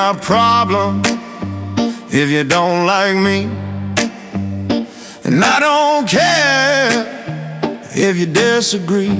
my problem if you don't like me. And I don't care if you disagree.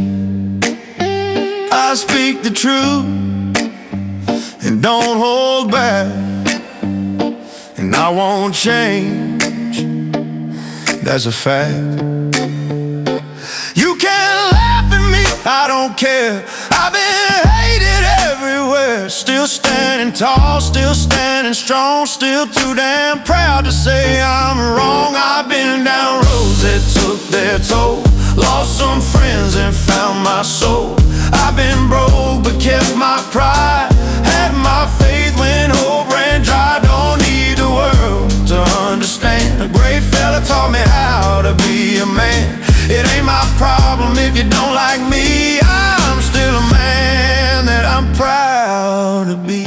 I speak the truth and don't hold back, and I won't change, that's a fact. You can laugh at me, I don't care. I've been hated everywhere. Still standing tall, still standing strong, still too damn proud to say I'm wrong. I've been down roads that took their toll, lost some friends and found my soul. I've been broke but kept my pride, had my faith when hope ran dry. Don't need the world to understand. A great fella taught me how to be a man. It ain't my problem if you don't like me. I'm still a man that I'm proud to be.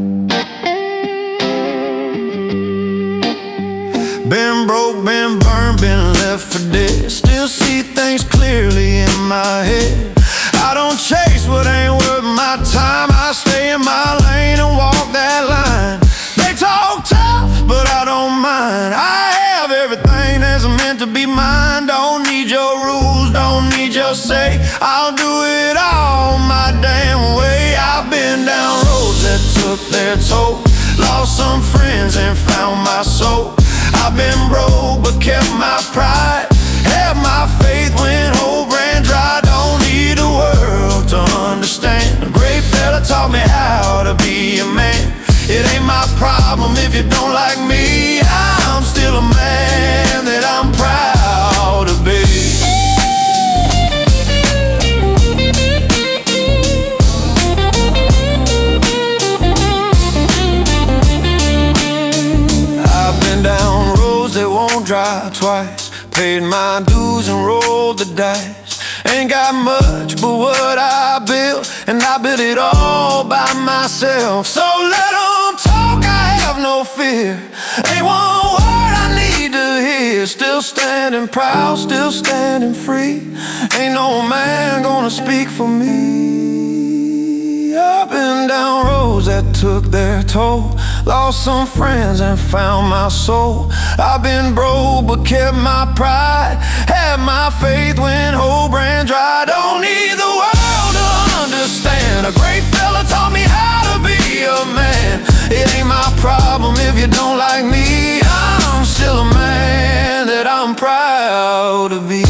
Been broke, been burned, been left for dead. Still see things clearly in my head. I don't chase what ain't worth my time. I stay in my lane and walk that line. They talk tough, but I don't mind. I have everything that's meant to be mine. Don't need your rules, don't need your say. I'll do it all my damn way. I've been down roads that took their toll, lost some friends and found my soul. I've been broke but kept my pride, had my faith when hope ran dry. Don't need the world to understand. A great fella taught me how to be a man. It ain't my problem if you don't like me. I'm still a man that I'm proud to be. I've been down roads that won't drive twice, paid my dues and rolled the dice. Ain't got much but what I built, and I built it all by myself. So let them talk, I have no fear. Ain't one word I need to hear. Still standing proud, still standing free. Ain't no man gonna speak for me. I've been down roads that took their toll, lost some friends and found my soul. I've been broke but kept my pride, had my faith when hope ran dry. Don't need the world to understand. A great fella taught me how to be a man. It ain't my problem if you don't like me. I'm still a man that I'm proud to be.